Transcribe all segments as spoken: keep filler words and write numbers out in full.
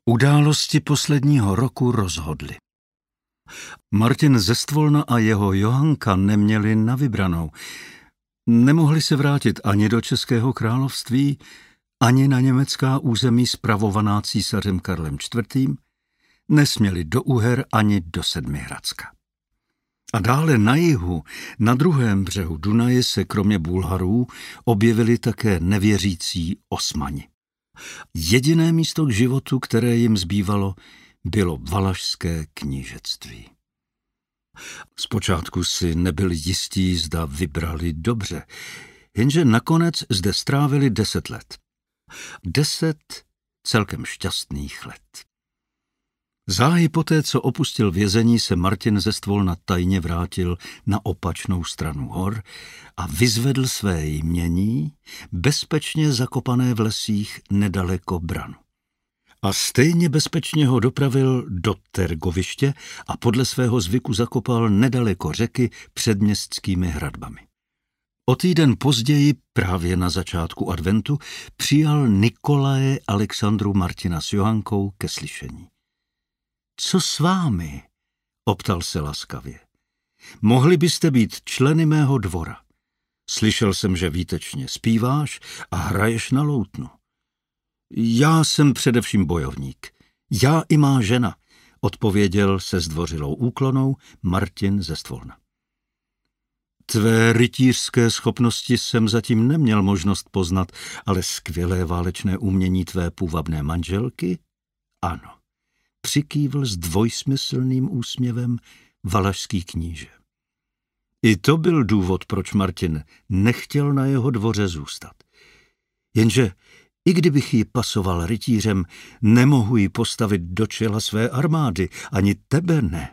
Události posledního roku rozhodly. Martin ze Stvolna a jeho Johanka neměli na vybranou. Nemohli se vrátit ani do Českého království, ani na německá území spravovaná císařem Karlem čtvrtým, nesměli do Uher ani do Sedmihradska. A dále na jihu, na druhém břehu Dunaje, se kromě Bulharů objevili také nevěřící Osmani. Jediné místo k životu, které jim zbývalo, bylo Valašské knížectví. Zpočátku si nebyli jistí, zda vybrali dobře, jenže nakonec zde strávili deset let. Deset celkem šťastných let. Záhy poté, co opustil vězení, se Martin ze Stvolna tajně vrátil na opačnou stranu hor a vyzvedl své jmění, bezpečně zakopané v lesích nedaleko Branu. A stejně bezpečně ho dopravil do Tergoviště a podle svého zvyku zakopal nedaleko řeky před městskými hradbami. O týden později, právě na začátku adventu, přijal Nikolaje Alexandru Martina s Johankou ke slyšení. Co s vámi? Optal se laskavě. Mohli byste být členy mého dvora. Slyšel jsem, že výtečně zpíváš a hraješ na loutnu. Já jsem především bojovník. Já i má žena, odpověděl se zdvořilou úklonou Martin ze Stvolna. Tvé rytířské schopnosti jsem zatím neměl možnost poznat, ale skvělé válečné umění tvé půvabné manželky? Ano. Přikývl s dvojsmyslným úsměvem valašský kníže. I to byl důvod, proč Martin nechtěl na jeho dvoře zůstat. Jenže i kdybych ji pasoval rytířem, nemohu ji postavit do čela své armády, ani tebe ne.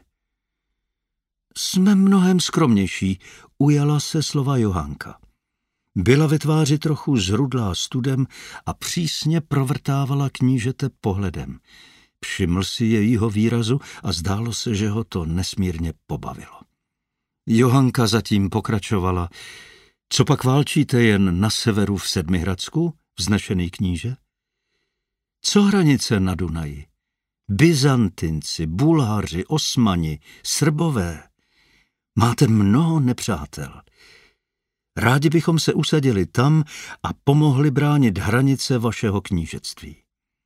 Jsme mnohem skromnější, ujala se slova Johanka. Byla ve tváři trochu zrudlá studem a přísně provrtávala knížete pohledem. Všiml si jejího výrazu a zdálo se, že ho to nesmírně pobavilo. Johanka zatím pokračovala. Co pak válčíte jen na severu v Sedmihradsku, vznešený kníže? Co hranice na Dunaji? Byzantinci, Bulhaři, Osmani, Srbové. Máte mnoho nepřátel. Rádi bychom se usadili tam a pomohli bránit hranice vašeho knížectví.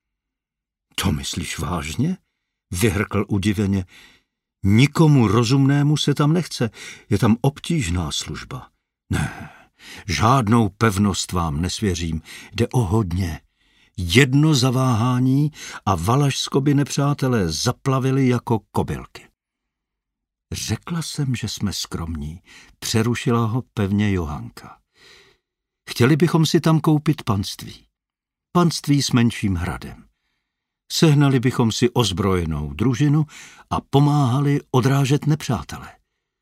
To myslíš vážně? Vyhrkl udiveně. Nikomu rozumnému se tam nechce, je tam obtížná služba. Ne, žádnou pevnost vám nesvěřím, jde o hodně. Jedno zaváhání a Valašsko by nepřátelé zaplavili jako kobylky. Řekla jsem, že jsme skromní, přerušila ho pevně Johanka. Chtěli bychom si tam koupit panství. Panství s menším hradem. Sehnali bychom si ozbrojenou družinu a pomáhali odrážet nepřátele.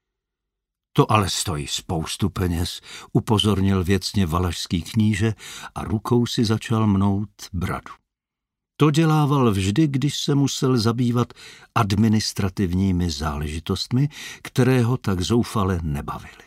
To ale stojí spoustu peněz, upozornil věcně valašský kníže a rukou si začal mnout bradu. To dělával vždy, když se musel zabývat administrativními záležitostmi, které ho tak zoufale nebavily.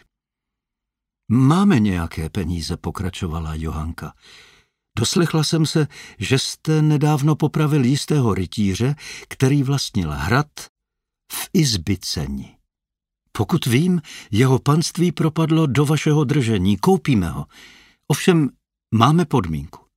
Máme nějaké peníze, pokračovala Johanka. Doslechla jsem se, že jste nedávno popravil jistého rytíře, který vlastnil hrad v Izbyceni. Pokud vím, jeho panství propadlo do vašeho držení, koupíme ho. Ovšem máme podmínku.